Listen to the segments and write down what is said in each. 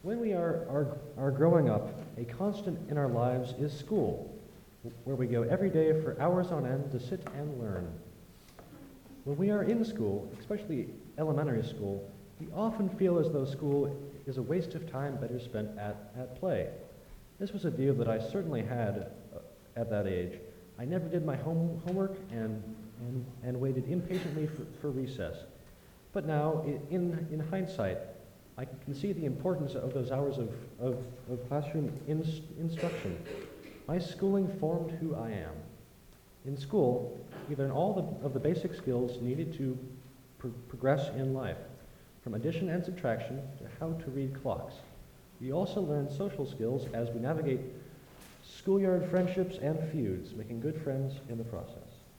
When we are growing up, a constant in our lives is school, where we go every day for hours on end to sit and learn. When we are in school, especially elementary school, we often feel as though school is a waste of time better spent at play. This was a view that I certainly had at that age. I never did my homework and waited impatiently for recess. But now, in hindsight, I can see the importance of those hours of classroom instruction. My schooling formed who I am. In school, we learn all of the basic skills needed to progress in life, from addition and subtraction to how to read clocks. We also learn social skills as we navigate schoolyard friendships and feuds, making good friends in the process.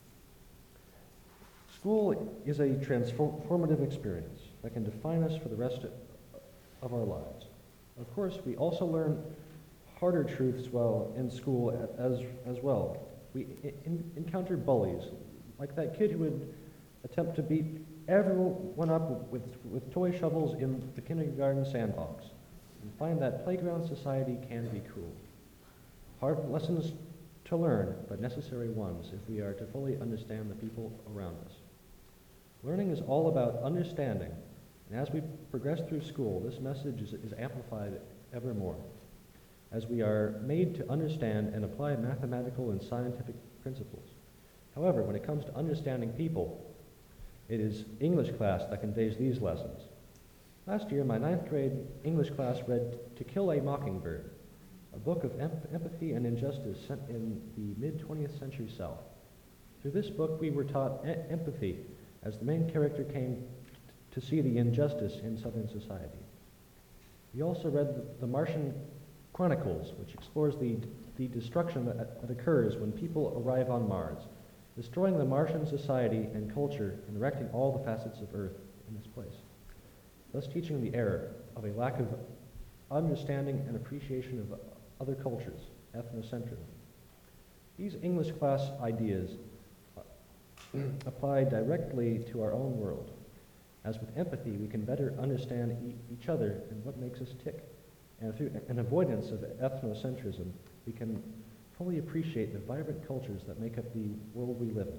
School is a transformative experience that can define us for the rest of our lives. Of course, we also learn harder truths while in school as well. We encounter bullies, like that kid who would attempt to beat everyone up with toy shovels in the kindergarten sandbox, and find that playground society can be cruel. Hard lessons to learn, but necessary ones if we are to fully understand the people around us. Learning is all about understanding, and as we progress through school, this message is amplified ever more, as we are made to understand and apply mathematical and scientific principles. However, when it comes to understanding people, it is English class that conveys these lessons. Last year, my 9th grade English class read To Kill a Mockingbird, a book of empathy and injustice set in the mid-20th century South. Through this book, we were taught empathy as the main character came to see the injustice in Southern society. We also read The Martian Chronicles, which explores the destruction that occurs when people arrive on Mars, destroying the Martian society and culture and erecting all the facets of Earth in this place, thus teaching the error of a lack of understanding and appreciation of other cultures, ethnocentrism. These English class ideas apply directly to our own world. As with empathy, we can better understand each other and what makes us tick. And through an avoidance of ethnocentrism, we can fully appreciate the vibrant cultures that make up the world we live in.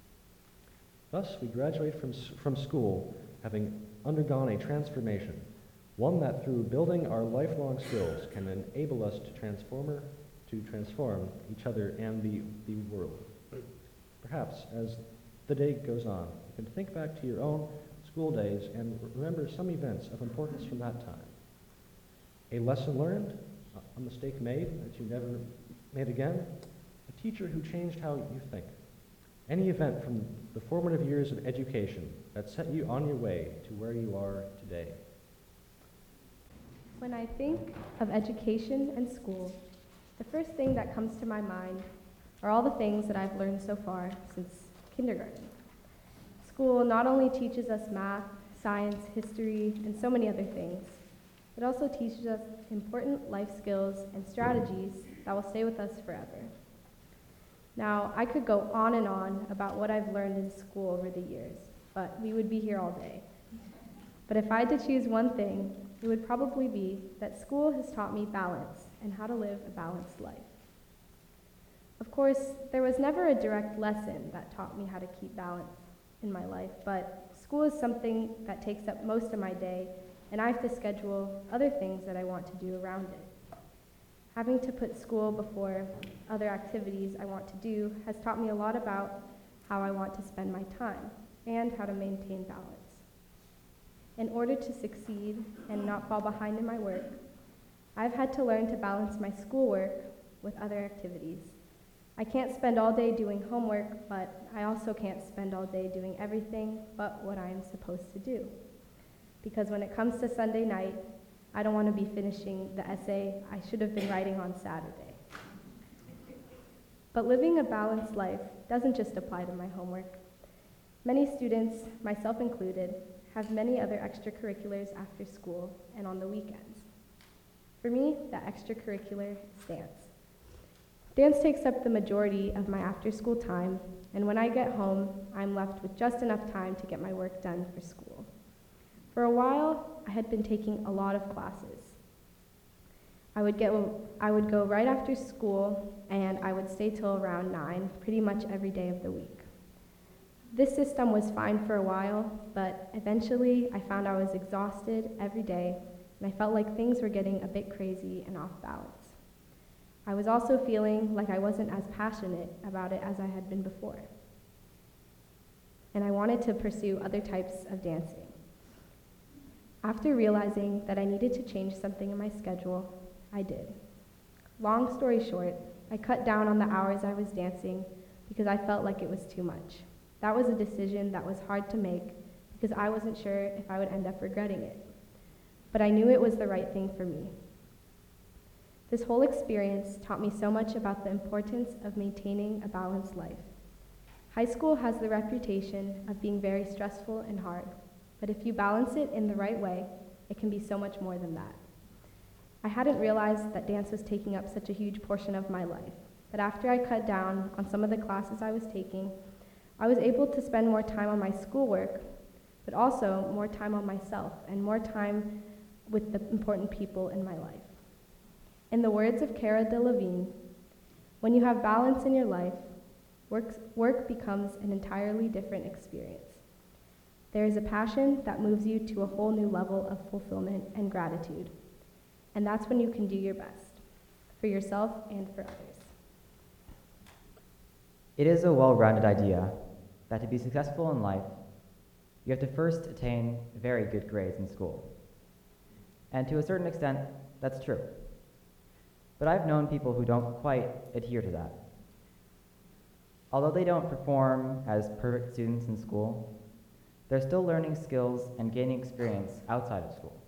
Thus, we graduate from school having undergone a transformation, one that through building our lifelong skills can enable us to transform each other and the world. Perhaps, as the day goes on, you can think back to your own school days and remember some events of importance from that time. A lesson learned, a mistake made that you never made again, a teacher who changed how you think. Any event from the formative years of education that set you on your way to where you are today. When I think of education and school, the first thing that comes to my mind are all the things that I've learned so far since kindergarten. School not only teaches us math, science, history, and so many other things, it also teaches us important life skills and strategies that will stay with us forever. Now, I could go on and on about what I've learned in school over the years, but we would be here all day. But if I had to choose one thing, it would probably be that school has taught me balance and how to live a balanced life. Of course, there was never a direct lesson that taught me how to keep balance in my life, but school is something that takes up most of my day, and I have to schedule other things that I want to do around it. Having to put school before other activities I want to do has taught me a lot about how I want to spend my time and how to maintain balance. In order to succeed and not fall behind in my work, I've had to learn to balance my schoolwork with other activities. I can't spend all day doing homework, but I also can't spend all day doing everything but what I am supposed to do. Because when it comes to Sunday night, I don't want to be finishing the essay I should have been writing on Saturday. But living a balanced life doesn't just apply to my homework. Many students, myself included, have many other extracurriculars after school and on the weekends. For me, that extracurricular is dance. Dance takes up the majority of my after-school time, and when I get home, I'm left with just enough time to get my work done for school. For a while, I had been taking a lot of classes. I would go right after school and I would stay till around 9, pretty much every day of the week. This system was fine for a while, but eventually I found I was exhausted every day and I felt like things were getting a bit crazy and off balance. I was also feeling like I wasn't as passionate about it as I had been before. And I wanted to pursue other types of dancing. After realizing that I needed to change something in my schedule, I did. Long story short, I cut down on the hours I was dancing because I felt like it was too much. That was a decision that was hard to make because I wasn't sure if I would end up regretting it. But I knew it was the right thing for me. This whole experience taught me so much about the importance of maintaining a balanced life. High school has the reputation of being very stressful and hard, but if you balance it in the right way, it can be so much more than that. I hadn't realized that dance was taking up such a huge portion of my life, but after I cut down on some of the classes I was taking, I was able to spend more time on my schoolwork, but also more time on myself and more time with the important people in my life. In the words of Cara Delevingne, when you have balance in your life, work becomes an entirely different experience. There is a passion that moves you to a whole new level of fulfillment and gratitude. And that's when you can do your best, for yourself and for others. It is a well-rounded idea that to be successful in life, you have to first attain very good grades in school. And to a certain extent, that's true. But I've known people who don't quite adhere to that. Although they don't perform as perfect students in school, they're still learning skills and gaining experience outside of school.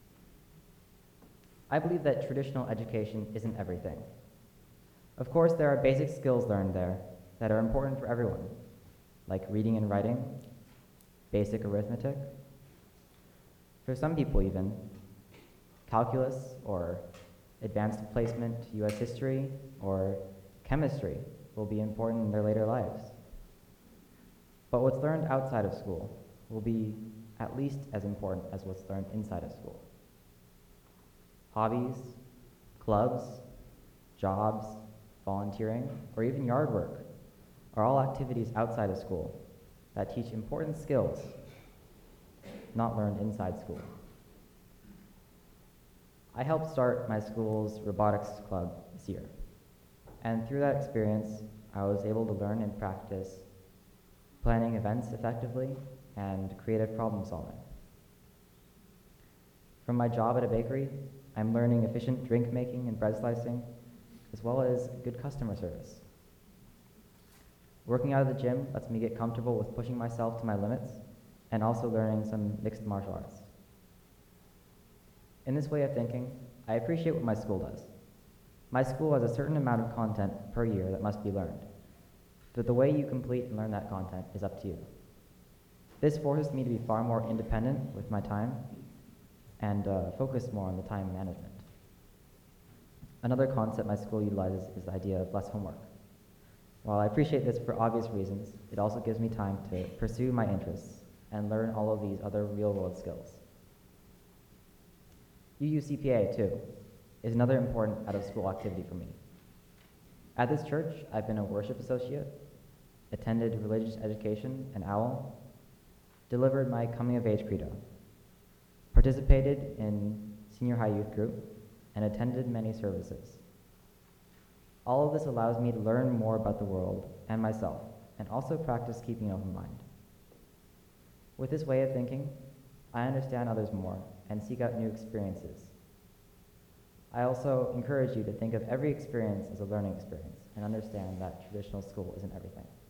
I believe that traditional education isn't everything. Of course, there are basic skills learned there that are important for everyone, like reading and writing, basic arithmetic. For some people even, calculus or advanced placement, US history, or chemistry will be important in their later lives. But what's learned outside of school will be at least as important as what's learned inside of school. Hobbies, clubs, jobs, volunteering, or even yard work are all activities outside of school that teach important skills not learned inside school. I helped start my school's robotics club this year, and through that experience, I was able to learn and practice planning events effectively and creative problem solving. From my job at a bakery, I'm learning efficient drink making and bread slicing, as well as good customer service. Working out of the gym lets me get comfortable with pushing myself to my limits and also learning some mixed martial arts. In this way of thinking, I appreciate what my school does. My school has a certain amount of content per year that must be learned, but the way you complete and learn that content is up to you. This forces me to be far more independent with my time and focus more on the time management. Another concept my school utilizes is the idea of less homework. While I appreciate this for obvious reasons, it also gives me time to pursue my interests and learn all of these other real-world skills. UUCPA, too, is another important out-of-school activity for me. At this church, I've been a worship associate, attended religious education and OWL, delivered my coming-of-age credo, participated in senior high youth group, and attended many services. All of this allows me to learn more about the world and myself, and also practice keeping an open mind. With this way of thinking, I understand others more and seek out new experiences. I also encourage you to think of every experience as a learning experience and understand that traditional school isn't everything.